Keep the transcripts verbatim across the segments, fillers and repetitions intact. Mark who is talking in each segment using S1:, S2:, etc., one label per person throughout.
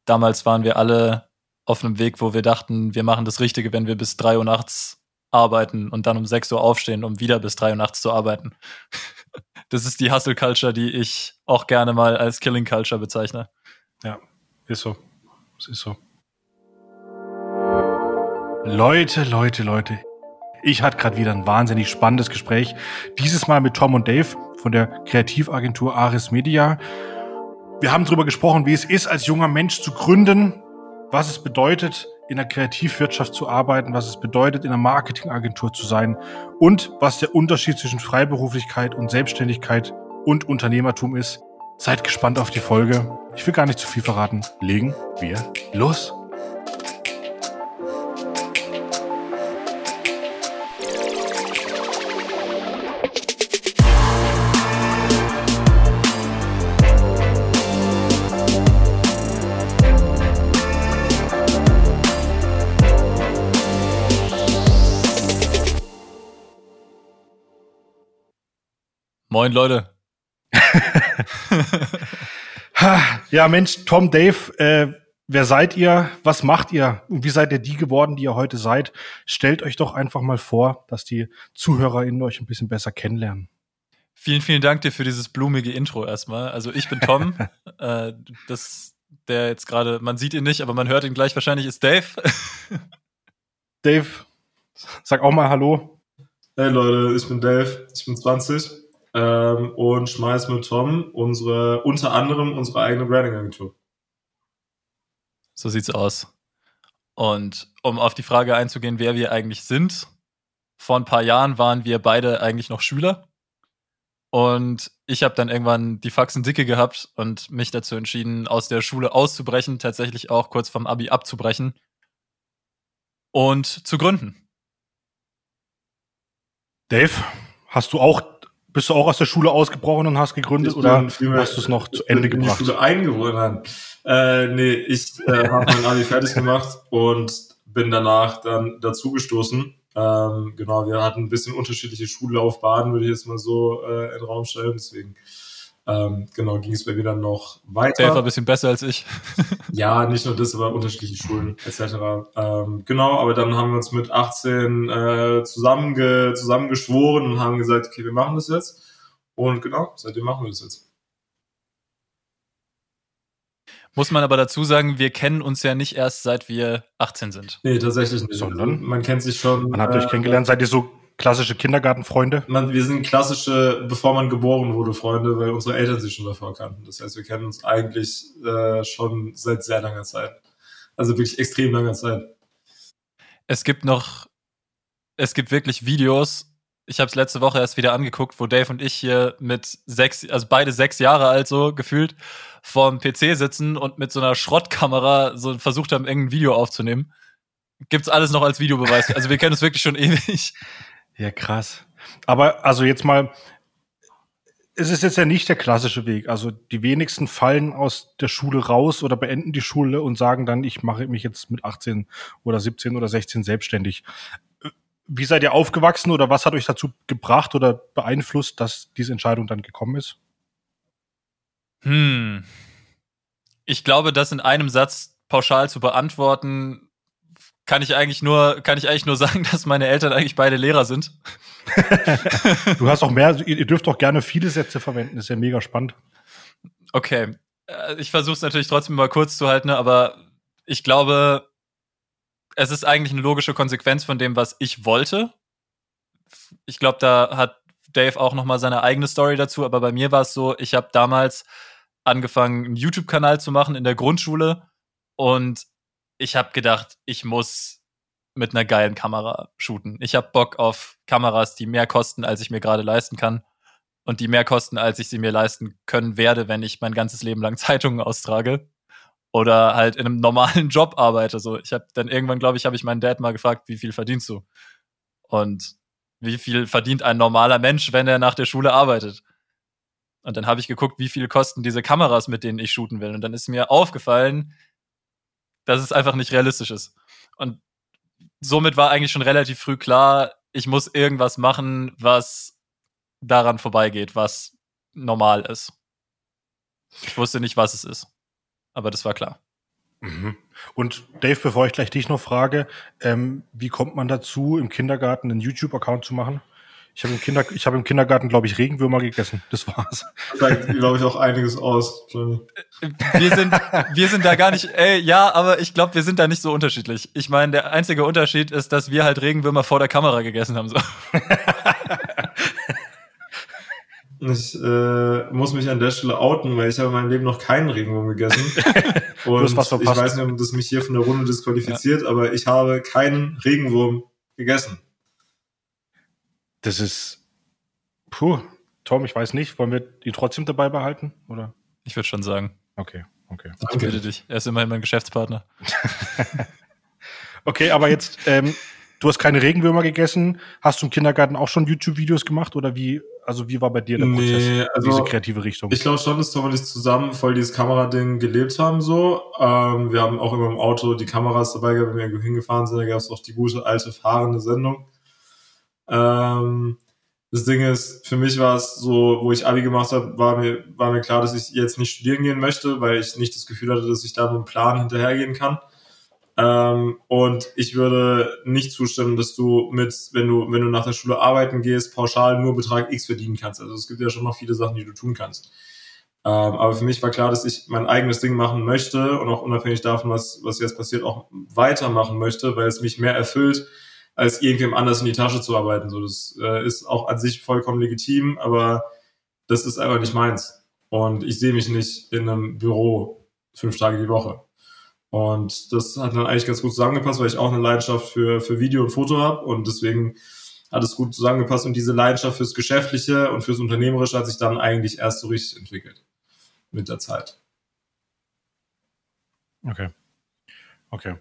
S1: damals waren wir alle auf einem Weg, wo wir dachten, wir machen das Richtige, wenn wir bis drei Uhr nachts arbeiten und dann um sechs Uhr aufstehen, um wieder bis drei Uhr nachts zu arbeiten. Das ist die Hustle-Culture, die ich auch gerne mal als Killing-Culture bezeichne.
S2: Ja, ist so. Es ist so. Leute, Leute, Leute. Ich hatte gerade wieder ein wahnsinnig spannendes Gespräch. Dieses Mal mit Tom und Dave von der Kreativagentur Ares Media. Wir haben darüber gesprochen, wie es ist, als junger Mensch zu gründen, was es bedeutet, in der Kreativwirtschaft zu arbeiten, was es bedeutet, in einer Marketingagentur zu sein und was der Unterschied zwischen Freiberuflichkeit und Selbstständigkeit und Unternehmertum ist. Seid gespannt auf die Folge. Ich will gar nicht zu viel verraten. Legen wir los.
S1: Moin, Leute.
S2: Ja, Mensch, Tom, Dave, äh, wer seid ihr? Was macht ihr? Und wie seid ihr die geworden, die ihr heute seid? Stellt euch doch einfach mal vor, dass die ZuhörerInnen euch ein bisschen besser kennenlernen.
S1: Vielen, vielen Dank dir für dieses blumige Intro erstmal. Also ich bin Tom. äh, das, der jetzt gerade, man sieht ihn nicht, aber man hört ihn gleich wahrscheinlich, ist Dave.
S2: Dave, sag auch mal Hallo.
S3: Hey Leute, ich bin Dave, ich bin zwanzig. Ähm, und schmeiß mit Tom unsere, unter anderem unsere eigene Branding-Agentur.
S1: So sieht's aus. Und um auf die Frage einzugehen, wer wir eigentlich sind, vor ein paar Jahren waren wir beide eigentlich noch Schüler. Und ich habe dann irgendwann die Faxen dicke gehabt und mich dazu entschieden, aus der Schule auszubrechen, tatsächlich auch kurz vom Abi abzubrechen und zu gründen.
S2: Dave, hast du auch Bist du auch aus der Schule ausgebrochen und hast gegründet oder hast du es noch zu Ende
S3: in
S2: gebracht?
S3: Die Schule eingewonnen. Äh, nee, ich äh, habe mein Abi fertig gemacht und bin danach dann dazugestoßen. Ähm, genau, wir hatten ein bisschen unterschiedliche Schullaufbahnen, würde ich jetzt mal so äh, in den Raum stellen. Deswegen ähm, genau ging es bei mir dann noch weiter.
S1: Der war ein bisschen besser als ich.
S3: Ja, nicht nur das, aber unterschiedliche Schulen et cetera. Ähm, genau, aber dann haben wir uns mit achtzehn äh, zusammenge, zusammengeschworen und haben gesagt, okay, wir machen das jetzt. Und genau, seitdem machen wir das jetzt.
S1: Muss man aber dazu sagen, wir kennen uns ja nicht erst seit wir achtzehn sind.
S3: Nee, tatsächlich nicht.
S2: Sondern?
S3: Man kennt sich schon.
S2: Man hat euch kennengelernt, seid ihr so klassische Kindergartenfreunde?
S3: Man, wir sind klassische, bevor man geboren wurde, Freunde, weil unsere Eltern sich schon davor kannten. Das heißt, wir kennen uns eigentlich äh, schon seit sehr langer Zeit. Also wirklich extrem langer Zeit.
S1: Es gibt noch, es gibt wirklich Videos, ich habe es letzte Woche erst wieder angeguckt, wo Dave und ich hier mit sechs, also beide sechs Jahre alt so gefühlt, vorm P C sitzen und mit so einer Schrottkamera so versucht haben, irgendein Video aufzunehmen. Gibt's alles noch als Videobeweis. Also wir kennen uns wirklich schon ewig.
S2: Ja, krass. Aber also jetzt mal, es ist jetzt ja nicht der klassische Weg. Also die wenigsten fallen aus der Schule raus oder beenden die Schule und sagen dann, ich mache mich jetzt mit achtzehn oder siebzehn oder sechzehn selbstständig. Wie seid ihr aufgewachsen oder was hat euch dazu gebracht oder beeinflusst, dass diese Entscheidung dann gekommen ist?
S1: Hm. Ich glaube, das in einem Satz pauschal zu beantworten, kann ich eigentlich nur, kann ich eigentlich nur sagen, dass meine Eltern eigentlich beide Lehrer sind.
S2: Du hast auch mehr, ihr dürft auch gerne viele Sätze verwenden, ist ja mega spannend.
S1: Okay, ich versuche es natürlich trotzdem mal kurz zu halten, aber ich glaube, es ist eigentlich eine logische Konsequenz von dem, was ich wollte. Ich glaube, da hat Dave auch noch mal seine eigene Story dazu, aber bei mir war es so, ich habe damals angefangen, einen YouTube-Kanal zu machen in der Grundschule und ich habe gedacht, ich muss mit einer geilen Kamera shooten. Ich habe Bock auf Kameras, die mehr kosten, als ich mir gerade leisten kann und die mehr kosten, als ich sie mir leisten können werde, wenn ich mein ganzes Leben lang Zeitungen austrage oder halt in einem normalen Job arbeite. So, ich habe dann irgendwann, glaube ich, habe ich meinen Dad mal gefragt, wie viel verdienst du? Und wie viel verdient ein normaler Mensch, wenn er nach der Schule arbeitet? Und dann habe ich geguckt, wie viel kosten diese Kameras, mit denen ich shooten will. Und dann ist mir aufgefallen, dass es einfach nicht realistisch ist. Und somit war eigentlich schon relativ früh klar, ich muss irgendwas machen, was daran vorbeigeht, was normal ist. Ich wusste nicht, was es ist. Aber das war klar.
S2: Mhm. Und Dave, bevor ich gleich dich noch frage, ähm, wie kommt man dazu, im Kindergarten einen YouTube-Account zu machen? Ich habe im, Kinder- ich hab im Kindergarten, glaube ich, Regenwürmer gegessen. Das war's.
S3: Das sagt, glaube ich, auch einiges aus.
S1: Wir sind, wir sind da gar nicht, ey, ja, aber ich glaube, wir sind da nicht so unterschiedlich. Ich meine, der einzige Unterschied ist, dass wir halt Regenwürmer vor der Kamera gegessen haben. So.
S3: Ich äh, muss mich an der Stelle outen, weil ich habe in meinem Leben noch keinen Regenwurm gegessen. Und ich weiß nicht, ob das mich hier von der Runde disqualifiziert, ja. aber ich habe keinen Regenwurm gegessen.
S2: Das ist, puh, Tom, ich weiß nicht, wollen wir die trotzdem dabei behalten, oder?
S1: Ich würde schon sagen.
S2: Okay, okay.
S1: Ich bitte dich, er ist immerhin mein Geschäftspartner.
S2: Okay, aber jetzt, ähm, du hast keine Regenwürmer gegessen. Hast du im Kindergarten auch schon YouTube-Videos gemacht oder wie, also wie war bei dir der Prozess,
S3: nee, also
S2: diese kreative Richtung?
S3: Ich glaube schon, dass Tom und ich zusammen voll dieses Kamerading gelebt haben, so. Ähm, wir haben auch immer im Auto die Kameras dabei gehabt, wenn wir irgendwo hingefahren sind. Da gab es auch die gute, alte, fahrende Sendung. Ähm, das Ding ist, für mich war es so, wo ich Abi gemacht habe, war mir, war mir klar, dass ich jetzt nicht studieren gehen möchte, weil ich nicht das Gefühl hatte, dass ich da mit einem Plan hinterhergehen kann. Ähm, und ich würde nicht zustimmen, dass du mit, wenn du, wenn du nach der Schule arbeiten gehst, pauschal nur Betrag X verdienen kannst. Also es gibt ja schon noch viele Sachen, die du tun kannst. Ähm, aber für mich war klar, dass ich mein eigenes Ding machen möchte und auch unabhängig davon, was, was jetzt passiert, auch weitermachen möchte, weil es mich mehr erfüllt, als irgendwem anders in die Tasche zu arbeiten. So, das äh, ist auch an sich vollkommen legitim, aber das ist einfach nicht meins. Und ich sehe mich nicht in einem Büro fünf Tage die Woche. Und das hat dann eigentlich ganz gut zusammengepasst, weil ich auch eine Leidenschaft für, für Video und Foto habe und deswegen hat es gut zusammengepasst und diese Leidenschaft fürs Geschäftliche und fürs Unternehmerische hat sich dann eigentlich erst so richtig entwickelt mit der Zeit.
S2: Okay. Okay.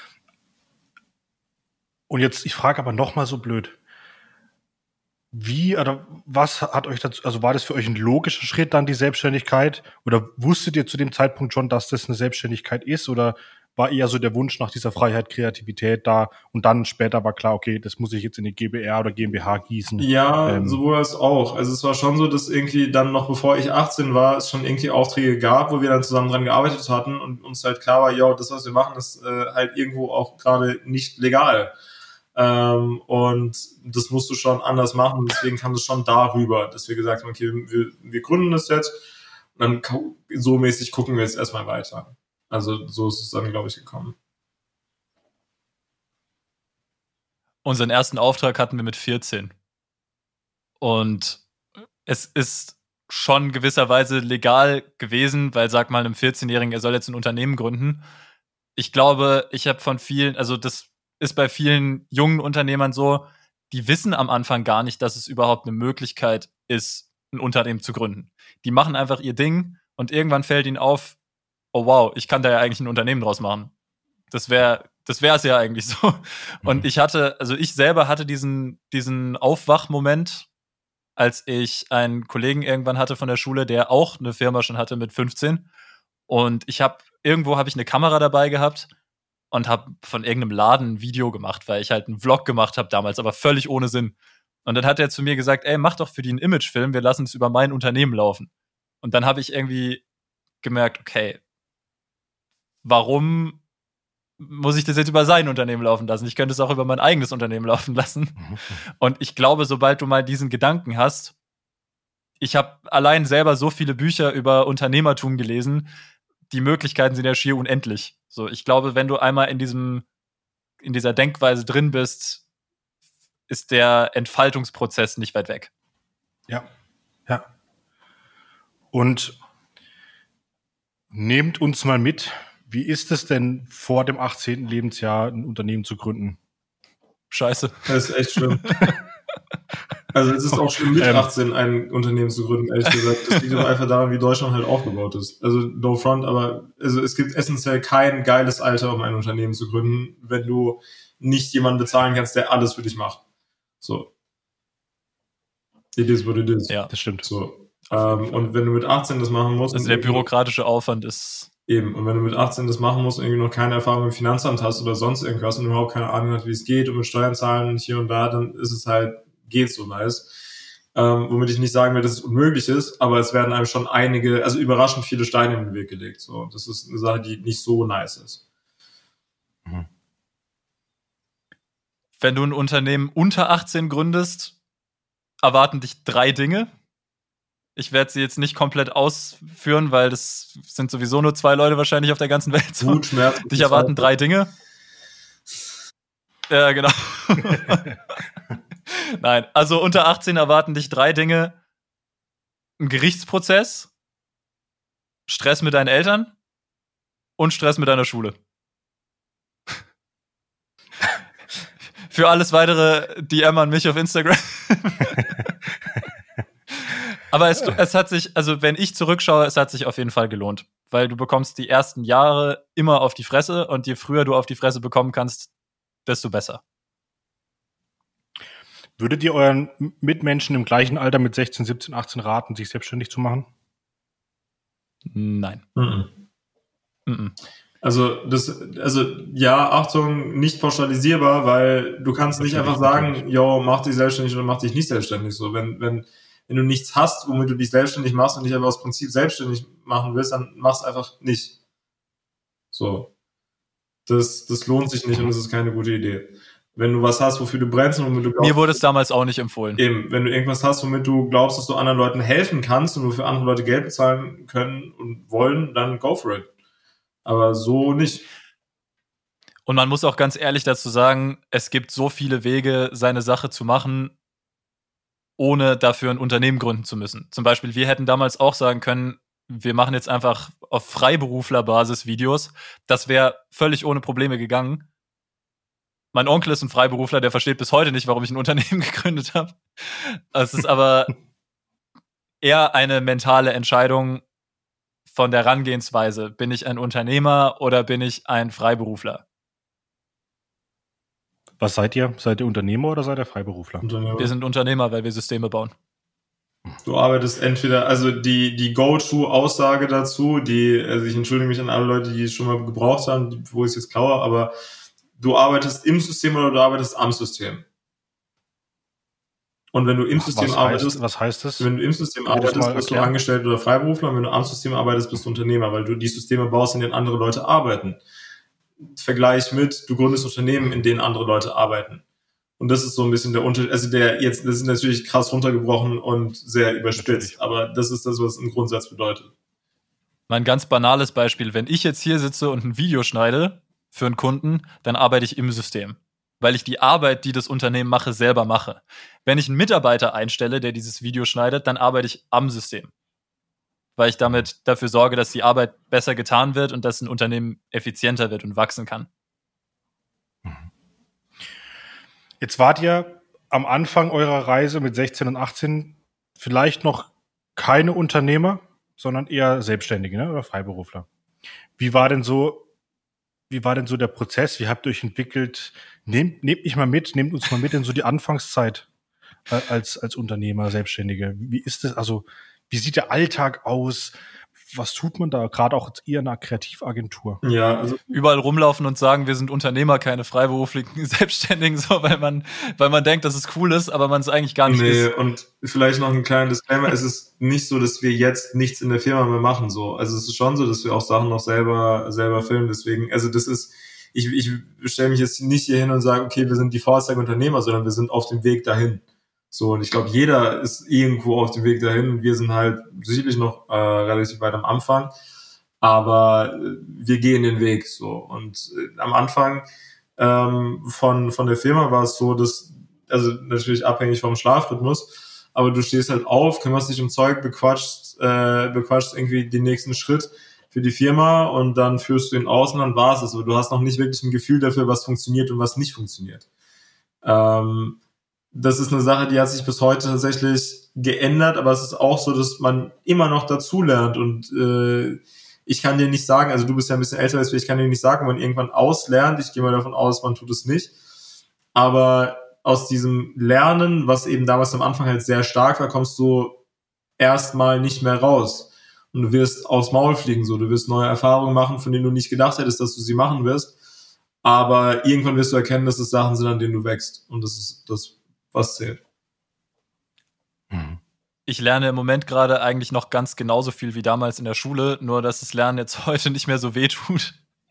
S2: Und jetzt, ich frage aber noch mal so blöd. Wie oder was hat euch dazu, also war das für euch ein logischer Schritt dann die Selbstständigkeit oder wusstet ihr zu dem Zeitpunkt schon, dass das eine Selbstständigkeit ist oder war eher so der Wunsch nach dieser Freiheit, Kreativität da und dann später war klar, okay, das muss ich jetzt in die GbR oder GmbH gießen?
S3: Ja,
S2: ähm.
S3: sowohl als auch. Also es war schon so, dass irgendwie dann noch bevor ich achtzehn war, es schon irgendwie Aufträge gab, wo wir dann zusammen dran gearbeitet hatten und uns halt klar war, ja, das, was wir machen, ist äh, halt irgendwo auch gerade nicht legal. Ähm, und das musst du schon anders machen. Deswegen kam das schon darüber, dass wir gesagt haben, okay, wir, wir gründen das jetzt und dann so mäßig gucken wir jetzt erstmal weiter. Also so ist es dann, glaube ich, gekommen.
S1: Unseren ersten Auftrag hatten wir mit vierzehn. Und es ist schon gewisserweise legal gewesen, weil, sag mal, einem vierzehnjährigen, er soll jetzt ein Unternehmen gründen. Ich glaube, ich habe von vielen, also das ist bei vielen jungen Unternehmern so, die wissen am Anfang gar nicht, dass es überhaupt eine Möglichkeit ist, ein Unternehmen zu gründen. Die machen einfach ihr Ding und irgendwann fällt ihnen auf, oh wow, ich kann da ja eigentlich ein Unternehmen draus machen. Das wäre, das wäre es ja eigentlich so. Und ich hatte, also ich selber hatte diesen, diesen Aufwachmoment, als ich einen Kollegen irgendwann hatte von der Schule, der auch eine Firma schon hatte mit fünfzehn. Und ich habe, irgendwo habe ich eine Kamera dabei gehabt und habe von irgendeinem Laden ein Video gemacht, weil ich halt einen Vlog gemacht habe damals, aber völlig ohne Sinn. Und dann hat er zu mir gesagt, ey, mach doch für die einen Imagefilm, wir lassen es über mein Unternehmen laufen. Und dann habe ich irgendwie gemerkt, okay, warum muss ich das jetzt über sein Unternehmen laufen lassen? Ich könnte es auch über mein eigenes Unternehmen laufen lassen. Und ich glaube, sobald du mal diesen Gedanken hast, ich habe allein selber so viele Bücher über Unternehmertum gelesen, die Möglichkeiten sind ja schier unendlich. So, ich glaube, wenn du einmal in diesem, in dieser Denkweise drin bist, ist der Entfaltungsprozess nicht weit weg.
S2: Ja, ja. Und nehmt uns mal mit, wie ist es denn vor dem achtzehnten Lebensjahr ein Unternehmen zu gründen?
S1: Scheiße.
S3: Das ist echt schlimm. Also es ist auch schlimm, mit achtzehn ein Unternehmen zu gründen, ehrlich gesagt. Das liegt aber einfach daran, wie Deutschland halt aufgebaut ist. Also no front, aber also es gibt essentiell kein geiles Alter, um ein Unternehmen zu gründen, wenn du nicht jemanden bezahlen kannst, der alles für dich macht. So. It is what it is.
S1: Ja,
S2: das stimmt.
S3: So. Ähm, und wenn du mit achtzehn das machen musst...
S1: Also der bürokratische Aufwand ist...
S3: Eben. Und wenn du mit achtzehn das machen musst und irgendwie noch keine Erfahrung im Finanzamt hast oder sonst irgendwas und überhaupt keine Ahnung hast, wie es geht und mit Steuern zahlen und hier und da, dann ist es halt, geht's so nice. ähm, womit ich nicht sagen will, dass es unmöglich ist, aber es werden einem schon einige, also überraschend viele Steine in den Weg gelegt. So, das ist eine Sache, die nicht so nice ist.
S2: Mhm.
S1: Wenn du ein Unternehmen unter achtzehn gründest, erwarten dich drei Dinge. Ich werde sie jetzt nicht komplett ausführen, weil das sind sowieso nur zwei Leute wahrscheinlich auf der ganzen Welt. So.
S3: Wut, Schmerz.
S1: Dich erwarten drei Dinge. Ja, genau. Nein, also unter achtzehn erwarten dich drei Dinge. Ein Gerichtsprozess, Stress mit deinen Eltern und Stress mit deiner Schule. Für alles Weitere D M an mich auf Instagram. Aber es, es hat sich, also wenn ich zurückschaue, es hat sich auf jeden Fall gelohnt. Weil du bekommst die ersten Jahre immer auf die Fresse und je früher du auf die Fresse bekommen kannst, desto besser.
S2: Würdet ihr euren Mitmenschen im gleichen Alter mit sechzehn, siebzehn, achtzehn raten, sich selbstständig zu machen?
S1: Nein.
S3: Mhm.
S1: Mhm.
S3: Also, das, also, ja, Achtung, nicht pauschalisierbar, weil du kannst nicht einfach sagen, yo, mach dich selbstständig oder mach dich nicht selbstständig. So, wenn, wenn, wenn du nichts hast, womit du dich selbstständig machst und dich einfach aus Prinzip selbstständig machen willst, dann mach's einfach nicht. So. Das, das lohnt sich nicht und das ist keine gute Idee. Wenn du was hast, wofür du brennst und womit du glaubst.
S1: Mir wurde es damals auch nicht empfohlen.
S3: Eben, wenn du irgendwas hast, womit du glaubst, dass du anderen Leuten helfen kannst und wofür andere Leute Geld bezahlen können und wollen, dann go for it. Aber so nicht.
S1: Und man muss auch ganz ehrlich dazu sagen, es gibt so viele Wege, seine Sache zu machen, ohne dafür ein Unternehmen gründen zu müssen. Zum Beispiel, wir hätten damals auch sagen können, wir machen jetzt einfach auf Freiberuflerbasis Videos. Das wäre völlig ohne Probleme gegangen. Mein Onkel ist ein Freiberufler, der versteht bis heute nicht, warum ich ein Unternehmen gegründet habe. Es ist aber eher eine mentale Entscheidung von der Herangehensweise. Bin ich ein Unternehmer oder bin ich ein Freiberufler?
S2: Was seid ihr? Seid ihr Unternehmer oder seid ihr Freiberufler?
S3: Unternehmer.
S1: Wir sind Unternehmer, weil wir Systeme bauen.
S3: Du arbeitest entweder, also die, die Go-To-Aussage dazu, die, also ich entschuldige mich an alle Leute, die es schon mal gebraucht haben, wo ich es jetzt klaue, aber du arbeitest im System oder du arbeitest am System. Und wenn du im
S2: was
S3: System
S2: heißt,
S3: arbeitest,
S2: was heißt das?
S3: wenn du im System
S2: Will das
S3: arbeitest,
S2: mal
S3: bist du
S2: erklären?
S3: Angestellter oder Freiberufler, und wenn du am System arbeitest, bist du Unternehmer, weil du die Systeme baust, in denen andere Leute arbeiten. Vergleich mit, du gründest Unternehmen, in denen andere Leute arbeiten. Und das ist so ein bisschen der Unterschied, also der jetzt, das ist natürlich krass runtergebrochen und sehr überspitzt, aber das ist das, was es im Grundsatz bedeutet.
S1: Mein ganz banales Beispiel, wenn ich jetzt hier sitze und ein Video schneide für einen Kunden, dann arbeite ich im System. Weil ich die Arbeit, die das Unternehmen mache, selber mache. Wenn ich einen Mitarbeiter einstelle, der dieses Video schneidet, dann arbeite ich am System. Weil ich damit dafür sorge, dass die Arbeit besser getan wird und dass ein Unternehmen effizienter wird und wachsen kann.
S2: Jetzt wart ihr am Anfang eurer Reise mit sechzehn und achtzehn vielleicht noch keine Unternehmer, sondern eher Selbstständige, ne? Oder Freiberufler. Wie war denn so, wie war denn so der Prozess? Wie habt ihr euch entwickelt? Nehmt, nehmt mich mal mit, nehmt uns mal mit in so die Anfangszeit äh, als, als Unternehmer, Selbstständige. Wie ist das? Also, wie sieht der Alltag aus? Was tut man da? Gerade auch eher in einer Kreativagentur.
S3: Ja, also
S1: Überall rumlaufen und sagen, wir sind Unternehmer, keine freiberuflichen Selbstständigen, so, weil man, weil man denkt, dass es cool ist, aber man es eigentlich gar nicht
S3: nee,
S1: ist.
S3: und vielleicht noch ein kleiner Disclaimer, es ist nicht so, dass wir jetzt nichts in der Firma mehr machen, so. Also es ist schon so, dass wir auch Sachen noch selber, selber filmen, deswegen, also das ist, ich, ich stelle mich jetzt nicht hier hin und sage, okay, wir sind die VorzeigeUnternehmer, sondern wir sind auf dem Weg dahin. So, und ich glaube, jeder ist irgendwo auf dem Weg dahin und wir sind halt sicherlich noch äh, relativ weit am Anfang, aber äh, wir gehen den Weg, so. Und äh, am Anfang ähm, von, von der Firma war es so, dass, also natürlich abhängig vom Schlafrhythmus, aber du stehst halt auf, kümmerst dich um Zeug, bequatschst, äh, bequatschst irgendwie den nächsten Schritt für die Firma und dann führst du ihn aus und dann war es es. Aber du hast noch nicht wirklich ein Gefühl dafür, was funktioniert und was nicht funktioniert. Ähm, das ist eine Sache, die hat sich bis heute tatsächlich geändert, aber es ist auch so, dass man immer noch dazulernt und äh, ich kann dir nicht sagen, also du bist ja ein bisschen älter als ich, ich kann dir nicht sagen, wenn man irgendwann auslernt, ich gehe mal davon aus, man tut es nicht, aber aus diesem Lernen, was eben damals am Anfang halt sehr stark war, kommst du erstmal nicht mehr raus und du wirst aufs Maul fliegen, so, du wirst neue Erfahrungen machen, von denen du nicht gedacht hättest, dass du sie machen wirst, aber irgendwann wirst du erkennen, dass es Sachen sind, an denen du wächst und das ist das, was zählt.
S2: Mhm.
S1: ich lerne im Moment gerade eigentlich noch ganz genauso viel wie damals in der Schule, nur dass das Lernen jetzt heute nicht mehr so weh tut.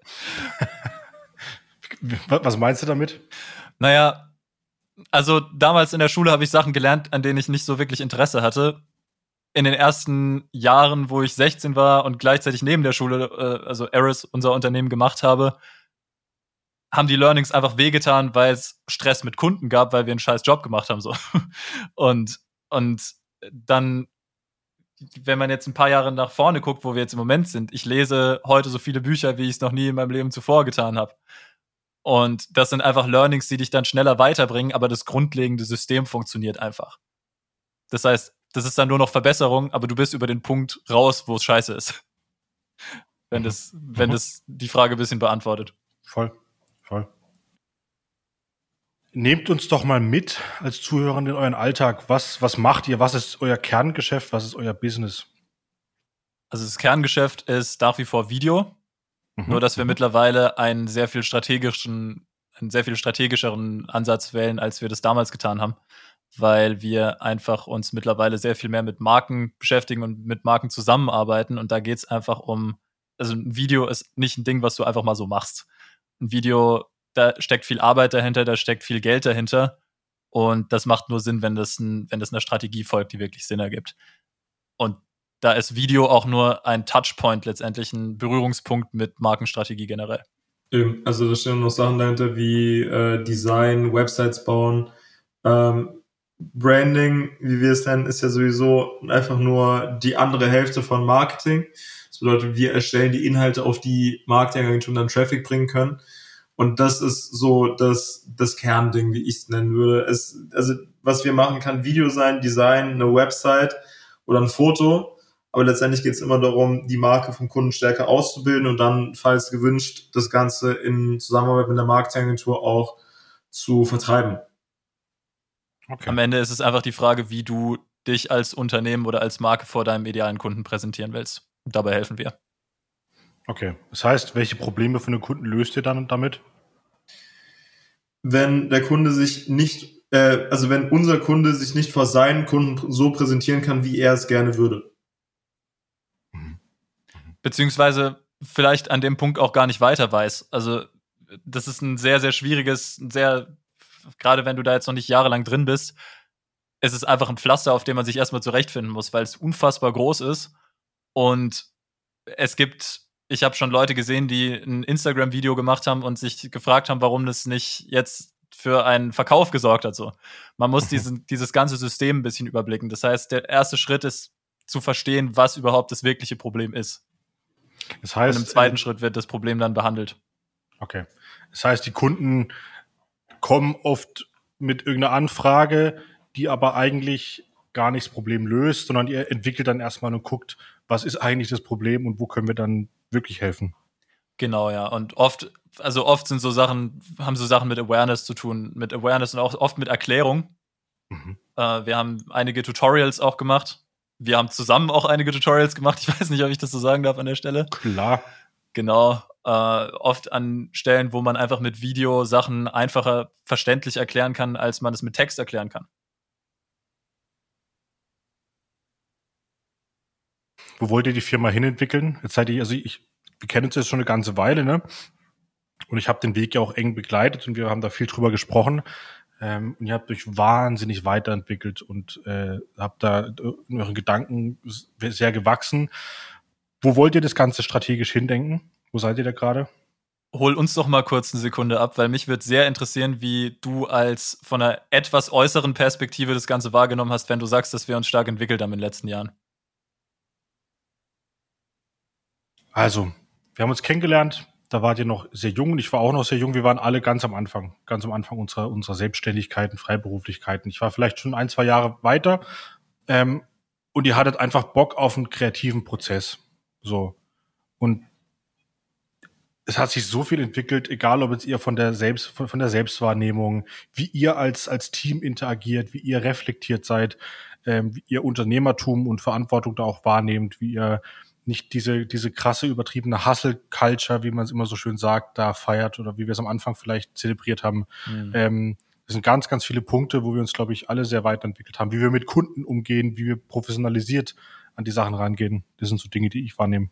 S2: Was meinst du damit?
S1: Naja, also damals in der Schule habe ich Sachen gelernt, an denen ich nicht so wirklich Interesse hatte. In den ersten Jahren, wo ich sechzehn war und gleichzeitig neben der Schule, äh, also Eris, unser Unternehmen, gemacht habe, haben die Learnings einfach wehgetan, weil es Stress mit Kunden gab, weil wir einen scheiß Job gemacht haben. So. Und, und dann, wenn man jetzt ein paar Jahre nach vorne guckt, wo wir jetzt im Moment sind, ich lese heute so viele Bücher, wie ich es noch nie in meinem Leben zuvor getan habe. Und das sind einfach Learnings, die dich dann schneller weiterbringen, aber das grundlegende System funktioniert einfach. Das heißt, das ist dann nur noch Verbesserung, aber du bist über den Punkt raus, wo es scheiße ist. Wenn das, wenn das die Frage ein bisschen beantwortet.
S2: Voll, voll. Nehmt uns doch mal mit als Zuhörer in euren Alltag. Was, was macht ihr? Was ist euer Kerngeschäft? Was ist euer Business?
S1: Also das Kerngeschäft ist nach wie vor Video. Mhm. Nur, dass wir mhm. mittlerweile einen sehr viel strategischen, einen sehr viel strategischeren Ansatz wählen, als wir das damals getan haben. Weil wir einfach uns mittlerweile sehr viel mehr mit Marken beschäftigen und mit Marken zusammenarbeiten. Und da geht es einfach um, also ein Video ist nicht ein Ding, was du einfach mal so machst. Ein Video, da steckt viel Arbeit dahinter, da steckt viel Geld dahinter. Und das macht nur Sinn, wenn das, ein, wenn das einer Strategie folgt, die wirklich Sinn ergibt. Und da ist Video auch nur ein Touchpoint, letztendlich ein Berührungspunkt mit Markenstrategie generell.
S3: Also da stehen noch Sachen dahinter wie äh, Design, Websites bauen, ähm, Branding, wie wir es nennen, ist ja sowieso einfach nur die andere Hälfte von Marketing. Das bedeutet, wir erstellen die Inhalte, auf die Marketingagenturen dann Traffic bringen können. Und das ist so das, das Kernding, wie ich es nennen würde. Es, also was wir machen, kann Video sein, Design, eine Website oder ein Foto. Aber letztendlich geht es immer darum, die Marke vom Kunden stärker auszubilden und dann, falls gewünscht, das Ganze in Zusammenarbeit mit der Marketingagentur auch zu vertreiben.
S1: Okay. Am Ende ist es einfach die Frage, wie du dich als Unternehmen oder als Marke vor deinem idealen Kunden präsentieren willst. Und dabei helfen wir.
S2: Okay. Das heißt, welche Probleme für den Kunden löst ihr dann damit?
S3: Wenn der Kunde sich nicht, äh, also wenn unser Kunde sich nicht vor seinen Kunden so präsentieren kann, wie er es gerne würde.
S1: Beziehungsweise vielleicht an dem Punkt auch gar nicht weiter weiß. Also das ist ein sehr, sehr schwieriges, ein sehr, gerade wenn du da jetzt noch nicht jahrelang drin bist, es ist einfach ein Pflaster, auf dem man sich erstmal zurechtfinden muss, weil es unfassbar groß ist. Und es gibt, ich habe schon Leute gesehen, die ein Instagram-Video gemacht haben und sich gefragt haben, warum das nicht jetzt für einen Verkauf gesorgt hat. So. Man muss diesen, dieses ganze System ein bisschen überblicken. Das heißt, der erste Schritt ist zu verstehen, was überhaupt das wirkliche Problem ist. Das heißt, und im zweiten äh, Schritt wird das Problem dann behandelt.
S2: Okay. Das heißt, die Kunden kommen oft mit irgendeiner Anfrage, die aber eigentlich gar nicht das Problem löst, sondern ihr entwickelt dann erstmal und guckt, was ist eigentlich das Problem und wo können wir dann wirklich helfen.
S1: Genau, ja. Und oft, also oft sind so Sachen, haben so Sachen mit Awareness zu tun, mit Awareness und auch oft mit Erklärung. Mhm. Äh, wir haben einige Tutorials auch gemacht. Wir haben zusammen auch einige Tutorials gemacht. Ich weiß nicht, ob ich das so sagen darf an der Stelle.
S2: Klar.
S1: Genau. Äh, oft an Stellen, wo man einfach mit Video Sachen einfacher verständlich erklären kann, als man es mit Text erklären kann.
S2: Wo wollt ihr die Firma hinentwickeln? Jetzt seid ihr, also ich, wir kennen uns jetzt schon eine ganze Weile, ne? Und ich habe den Weg ja auch eng begleitet und wir haben da viel drüber gesprochen. Ähm, und ihr habt euch wahnsinnig weiterentwickelt und äh, habt da in euren Gedanken sehr gewachsen. Wo wollt ihr das Ganze strategisch hindenken? Wo seid ihr da gerade?
S1: Hol uns doch mal kurz eine Sekunde ab, weil mich würde sehr interessieren, wie du als von einer etwas äußeren Perspektive das Ganze wahrgenommen hast, wenn du sagst, dass wir uns stark entwickelt haben in den letzten Jahren.
S2: Also, wir haben uns kennengelernt. Da wart ihr noch sehr jung und ich war auch noch sehr jung. Wir waren alle ganz am Anfang, ganz am Anfang unserer, unserer Selbstständigkeiten, Freiberuflichkeiten. Ich war vielleicht schon ein, zwei Jahre weiter ähm, und ihr hattet einfach Bock auf einen kreativen Prozess. So. Und es hat sich so viel entwickelt, egal ob jetzt ihr von der Selbst, von, von der Selbstwahrnehmung, wie ihr als, als Team interagiert, wie ihr reflektiert seid, ähm, wie ihr Unternehmertum und Verantwortung da auch wahrnehmt, wie ihr nicht diese diese krasse, übertriebene Hustle-Culture, wie man es immer so schön sagt, da feiert oder wie wir es am Anfang vielleicht zelebriert haben. Mhm. Ähm, Das sind ganz, ganz viele Punkte, wo wir uns, glaube ich, alle sehr weiterentwickelt haben. Wie wir mit Kunden umgehen, wie wir professionalisiert an die Sachen rangehen. Das sind so Dinge, die ich wahrnehme.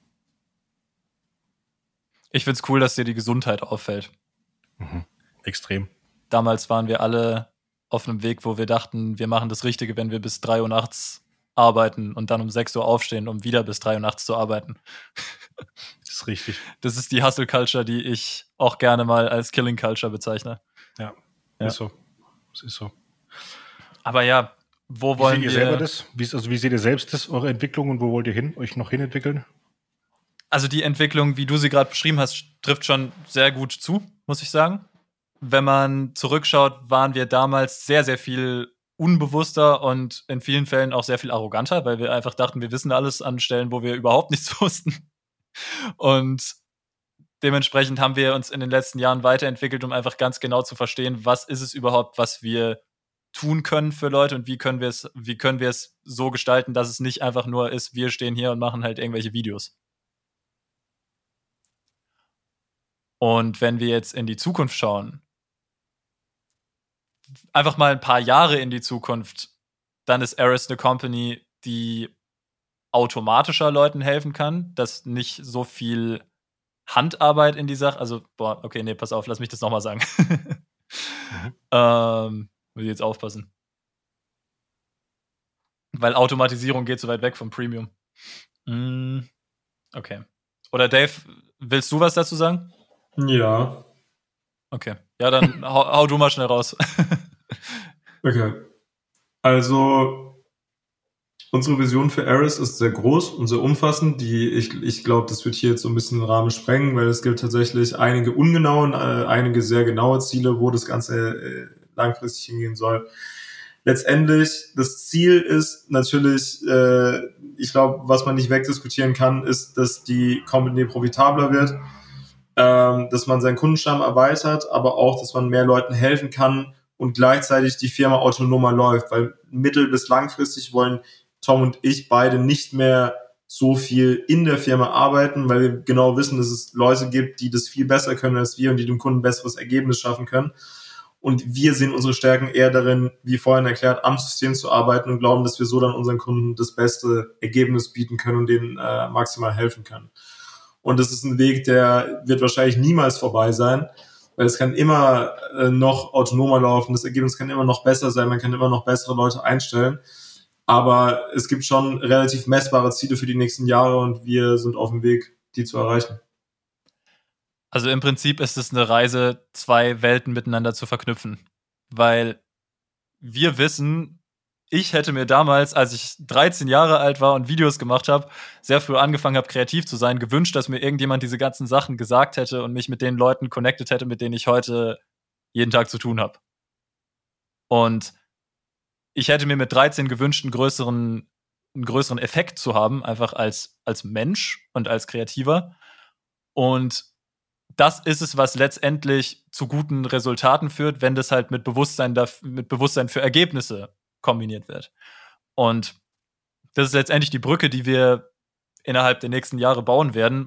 S1: Ich find's cool, dass dir die Gesundheit auffällt.
S2: Mhm. Extrem.
S1: Damals waren wir alle auf einem Weg, wo wir dachten, wir machen das Richtige, wenn wir bis drei Uhr nachts arbeiten und dann um sechs Uhr aufstehen, um wieder bis drei Uhr nachts zu arbeiten.
S2: Das ist richtig.
S1: Das ist die Hustle-Culture, die ich auch gerne mal als Killing-Culture bezeichne.
S2: Ja,
S1: ja.
S2: ist so. Das ist so.
S1: Aber ja, wo wollen wir...
S2: Wie seht ihr selber das? Wie, also wie seht ihr selbst das, eure Entwicklung, und wo wollt ihr hin, euch noch hinentwickeln?
S1: Also die Entwicklung, wie du sie gerade beschrieben hast, trifft schon sehr gut zu, muss ich sagen. Wenn man zurückschaut, waren wir damals sehr, sehr viel unbewusster und in vielen Fällen auch sehr viel arroganter, weil wir einfach dachten, wir wissen alles an Stellen, wo wir überhaupt nichts wussten. Und dementsprechend haben wir uns in den letzten Jahren weiterentwickelt, um einfach ganz genau zu verstehen, was ist es überhaupt, was wir tun können für Leute und wie können wir es, wie können wir es so gestalten, dass es nicht einfach nur ist, wir stehen hier und machen halt irgendwelche Videos. Und wenn wir jetzt in die Zukunft schauen, einfach mal ein paar Jahre in die Zukunft, dann ist Aris eine Company, die automatischer Leuten helfen kann, dass nicht so viel Handarbeit in die Sache, also, boah, okay, nee, pass auf, lass mich das nochmal sagen. mhm. ähm, muss ich jetzt aufpassen. Weil Automatisierung geht so weit weg vom Premium. Mm, okay. Oder Dave, willst du was dazu sagen?
S3: Ja.
S1: Okay. Ja, dann hau, hau du mal schnell raus.
S3: Okay. Also, unsere Vision für Aris ist sehr groß und sehr umfassend. Die, ich ich glaube, das wird hier jetzt so ein bisschen den Rahmen sprengen, weil es gibt tatsächlich einige ungenaue, äh, einige sehr genaue Ziele, wo das Ganze äh, langfristig hingehen soll. Letztendlich, das Ziel ist natürlich, äh, ich glaube, was man nicht wegdiskutieren kann, ist, dass die Company profitabler wird, ähm, dass man seinen Kundenstamm erweitert, aber auch, dass man mehr Leuten helfen kann und gleichzeitig die Firma autonomer läuft, weil mittel- bis langfristig wollen Tom und ich beide nicht mehr so viel in der Firma arbeiten, weil wir genau wissen, dass es Leute gibt, die das viel besser können als wir und die dem Kunden ein besseres Ergebnis schaffen können. Und wir sehen unsere Stärken eher darin, wie vorhin erklärt, am System zu arbeiten und glauben, dass wir so dann unseren Kunden das beste Ergebnis bieten können und denen äh, maximal helfen können. Und das ist ein Weg, der wird wahrscheinlich niemals vorbei sein, weil es kann immer äh, noch autonomer laufen, das Ergebnis kann immer noch besser sein, man kann immer noch bessere Leute einstellen. Aber es gibt schon relativ messbare Ziele für die nächsten Jahre und wir sind auf dem Weg, die zu erreichen.
S1: Also im Prinzip ist es eine Reise, zwei Welten miteinander zu verknüpfen. Weil wir wissen, ich hätte mir damals, als ich dreizehn Jahre alt war und Videos gemacht habe, sehr früh angefangen habe, kreativ zu sein, gewünscht, dass mir irgendjemand diese ganzen Sachen gesagt hätte und mich mit den Leuten connected hätte, mit denen ich heute jeden Tag zu tun habe. Und ich hätte mir mit dreizehn gewünscht, einen größeren, einen größeren Effekt zu haben, einfach als, als Mensch und als Kreativer. Und das ist es, was letztendlich zu guten Resultaten führt, wenn das halt mit Bewusstsein, mit Bewusstsein für Ergebnisse kombiniert wird. Und das ist letztendlich die Brücke, die wir innerhalb der nächsten Jahre bauen werden,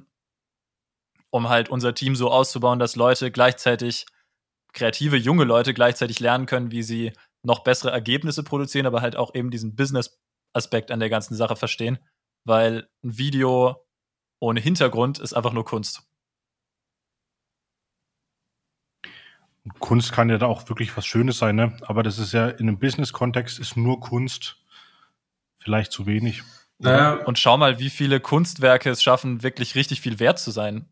S1: um halt unser Team so auszubauen, dass Leute gleichzeitig, kreative, junge Leute gleichzeitig lernen können, wie sie noch bessere Ergebnisse produzieren, aber halt auch eben diesen Business-Aspekt an der ganzen Sache verstehen, weil ein Video ohne Hintergrund ist einfach nur Kunst.
S2: Kunst kann ja da auch wirklich was Schönes sein, ne? Aber das ist ja in einem Business-Kontext ist nur Kunst vielleicht zu wenig.
S3: Naja.
S1: Und schau mal, wie viele Kunstwerke es schaffen, wirklich richtig viel wert zu sein.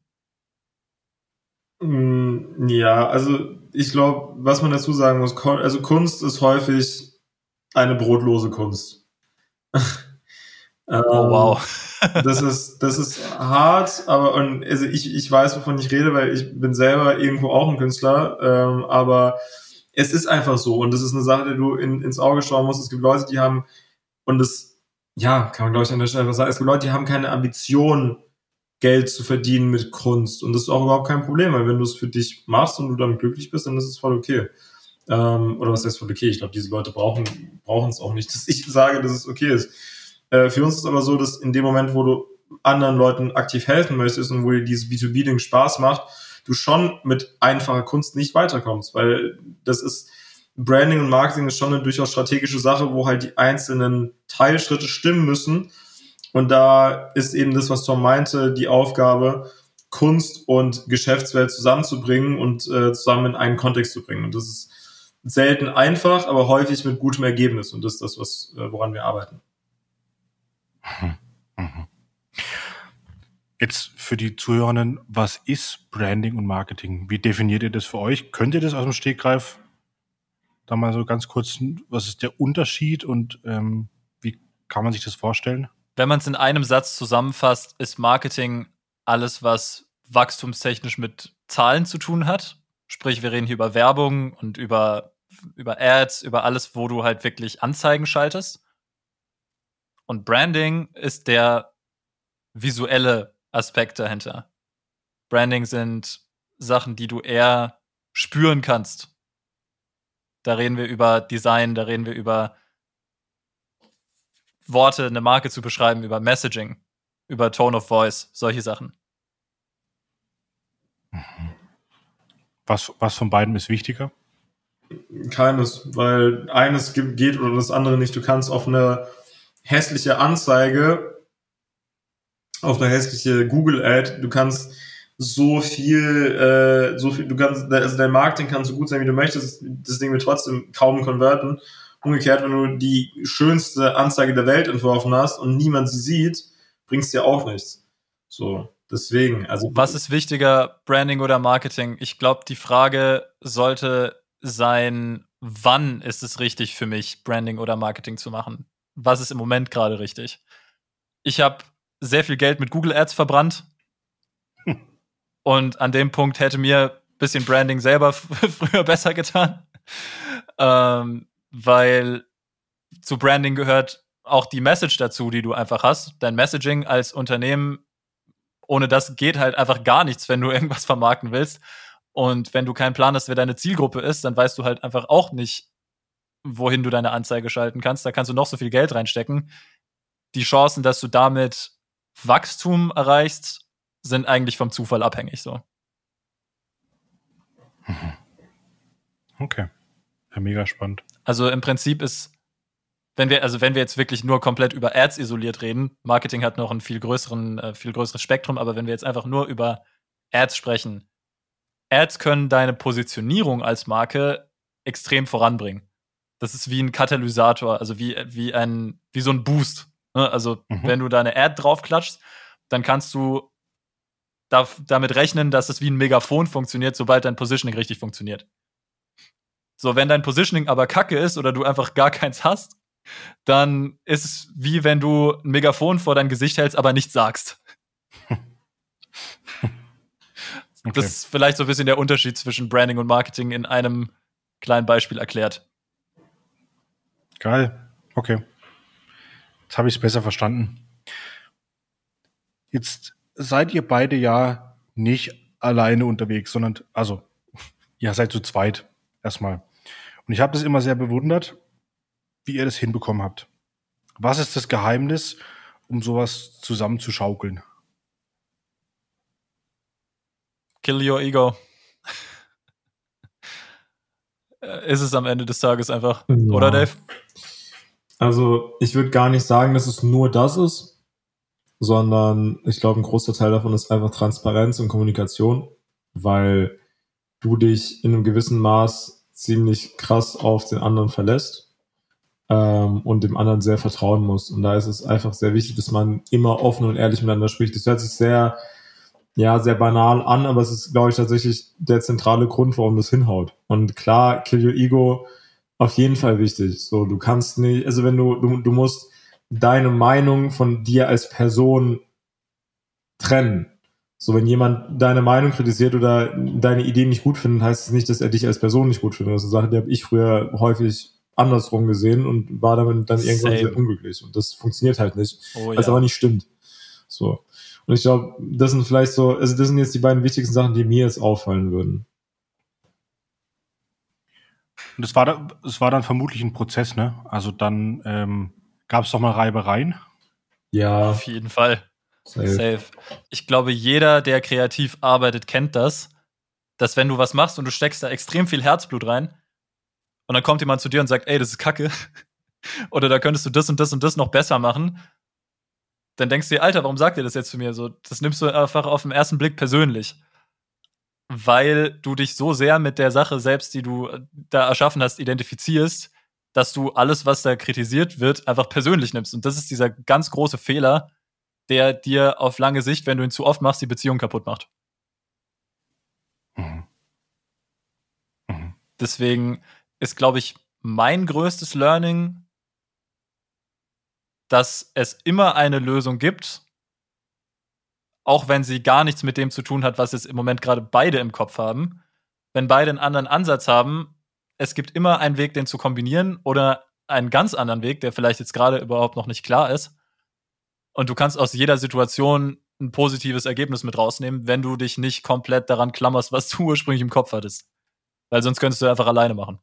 S3: Ja, also ich glaube, was man dazu sagen muss, also Kunst ist häufig eine brotlose Kunst.
S1: ähm, oh, wow.
S3: das ist, das ist hart, aber und, also ich, ich weiß, wovon ich rede, weil ich bin selber irgendwo auch ein Künstler, ähm, aber es ist einfach so und das ist eine Sache, die du in, ins Auge schauen musst. Es gibt Leute, die haben, und das, ja, kann man glaube ich an der Stelle sagen, es gibt Leute, die haben keine Ambition, Geld zu verdienen mit Kunst und das ist auch überhaupt kein Problem, weil wenn du es für dich machst und du damit glücklich bist, dann ist es voll okay. Ähm, oder was heißt voll okay? Ich glaube, diese Leute brauchen brauchen es auch nicht, dass ich sage, dass es okay ist. Äh, für uns ist es aber so, dass in dem Moment, wo du anderen Leuten aktiv helfen möchtest und wo dir dieses B zwei B Ding Spaß macht, du schon mit einfacher Kunst nicht weiterkommst, weil das ist, Branding und Marketing ist schon eine durchaus strategische Sache, wo halt die einzelnen Teilschritte stimmen müssen. Und da ist eben das, was Tom meinte, die Aufgabe, Kunst und Geschäftswelt zusammenzubringen und äh, zusammen in einen Kontext zu bringen. Und das ist selten einfach, aber häufig mit gutem Ergebnis. Und das ist das, was, äh, woran wir arbeiten.
S2: Jetzt für die Zuhörenden, was ist Branding und Marketing? Wie definiert ihr das für euch? Könnt ihr das aus dem Stegreif da mal so ganz kurz, was ist der Unterschied und ähm, wie kann man sich das vorstellen?
S1: Wenn man es in einem Satz zusammenfasst, ist Marketing alles, was wachstumstechnisch mit Zahlen zu tun hat. Sprich, wir reden hier über Werbung und über, über Ads, über alles, wo du halt wirklich Anzeigen schaltest. Und Branding ist der visuelle Aspekt dahinter. Branding sind Sachen, die du eher spüren kannst. Da reden wir über Design, da reden wir über Worte, eine Marke zu beschreiben, über Messaging, über Tone of Voice, solche Sachen.
S2: Was, was von beiden ist wichtiger?
S3: Keines, weil eines geht oder das andere nicht. Du kannst auf eine hässliche Anzeige, auf eine hässliche Google-Ad, du kannst so viel, äh, so viel, du kannst, also dein Marketing kann so gut sein, wie du möchtest, das Ding wird trotzdem kaum konverten. Umgekehrt, wenn du die schönste Anzeige der Welt entworfen hast und niemand sie sieht, bringst dir auch nichts. So, deswegen, also.
S1: Was ist wichtiger, Branding oder Marketing? Ich glaube, die Frage sollte sein, wann ist es richtig für mich, Branding oder Marketing zu machen? Was ist im Moment gerade richtig? Ich habe sehr viel Geld mit Google Ads verbrannt. Hm. Und an dem Punkt hätte mir ein bisschen Branding selber früher besser getan. Ähm, weil zu Branding gehört auch die Message dazu, die du einfach hast. Dein Messaging als Unternehmen, ohne das geht halt einfach gar nichts, wenn du irgendwas vermarkten willst. Und wenn du keinen Plan hast, wer deine Zielgruppe ist, dann weißt du halt einfach auch nicht, wohin du deine Anzeige schalten kannst. Da kannst du noch so viel Geld reinstecken. Die Chancen, dass du damit Wachstum erreichst, sind eigentlich vom Zufall abhängig, so.
S2: Okay. Ja, mega spannend.
S1: Also im Prinzip ist, wenn wir, also wenn wir jetzt wirklich nur komplett über Ads isoliert reden, Marketing hat noch ein viel größeren, äh, viel größeres Spektrum, aber wenn wir jetzt einfach nur über Ads sprechen, Ads können deine Positionierung als Marke extrem voranbringen. Das ist wie ein Katalysator, also wie, wie ein, wie so ein Boost. Ne? Also mhm. wenn du da eine Ad draufklatschst, dann kannst du da, damit rechnen, dass es wie ein Megafon funktioniert, sobald dein Positioning richtig funktioniert. So, wenn dein Positioning aber kacke ist oder du einfach gar keins hast, dann ist es wie wenn du ein Megafon vor dein Gesicht hältst, aber nichts sagst. Okay. Das ist vielleicht so ein bisschen der Unterschied zwischen Branding und Marketing in einem kleinen Beispiel erklärt.
S2: Geil. Okay. Jetzt habe ich es besser verstanden. Jetzt seid ihr beide ja nicht alleine unterwegs, sondern, also, ihr seid zu zweit erstmal. Und ich habe das immer sehr bewundert, wie ihr das hinbekommen habt. Was ist das Geheimnis, um sowas zusammenzuschaukeln?
S1: Kill your ego. Ist es am Ende des Tages einfach. Ja. Oder, Dave?
S3: Also, ich würde gar nicht sagen, dass es nur das ist, sondern ich glaube, ein großer Teil davon ist einfach Transparenz und Kommunikation, weil du dich in einem gewissen Maß ziemlich krass auf den anderen verlässt ähm, und dem anderen sehr vertrauen musst. Und da ist es einfach sehr wichtig, dass man immer offen und ehrlich miteinander spricht. Das hört sich sehr, ja, sehr banal an, aber es ist, glaube ich, tatsächlich der zentrale Grund, warum das hinhaut. Und klar, Kill Your Ego, auf jeden Fall wichtig. So, du kannst nicht, also wenn du, du, du musst deine Meinung von dir als Person trennen. So, wenn jemand deine Meinung kritisiert oder deine Ideen nicht gut findet, heißt es nicht, dass er dich als Person nicht gut findet. Das ist eine Sache, die habe ich früher häufig andersrum gesehen und war damit dann irgendwann Same. sehr unglücklich. Und das funktioniert halt nicht, oh, ja. was aber nicht stimmt. So. Und ich glaube, das sind vielleicht so, also das sind jetzt die beiden wichtigsten Sachen, die mir jetzt auffallen würden.
S2: Und das war, da, das war dann vermutlich ein Prozess, ne? Also dann ähm, gab es doch mal Reibereien.
S1: Ja. Auf jeden Fall. Safe. Safe. Ich glaube, jeder, der kreativ arbeitet, kennt das, dass wenn du was machst und du steckst da extrem viel Herzblut rein und dann kommt jemand zu dir und sagt, ey, das ist Kacke, oder da könntest du das und das und das noch besser machen, dann denkst du dir, Alter, warum sagt ihr das jetzt zu mir? So, das nimmst du einfach auf den ersten Blick persönlich. Weil du dich so sehr mit der Sache selbst, die du da erschaffen hast, identifizierst, dass du alles, was da kritisiert wird, einfach persönlich nimmst. Und das ist dieser ganz große Fehler, der dir auf lange Sicht, wenn du ihn zu oft machst, die Beziehung kaputt macht.
S2: Mhm. Mhm.
S1: Deswegen ist, glaube ich, mein größtes Learning, dass es immer eine Lösung gibt, auch wenn sie gar nichts mit dem zu tun hat, was jetzt im Moment gerade beide im Kopf haben. Wenn beide einen anderen Ansatz haben, es gibt immer einen Weg, den zu kombinieren oder einen ganz anderen Weg, der vielleicht jetzt gerade überhaupt noch nicht klar ist. Und du kannst aus jeder Situation ein positives Ergebnis mit rausnehmen, wenn du dich nicht komplett daran klammerst, was du ursprünglich im Kopf hattest. Weil sonst könntest du einfach alleine machen.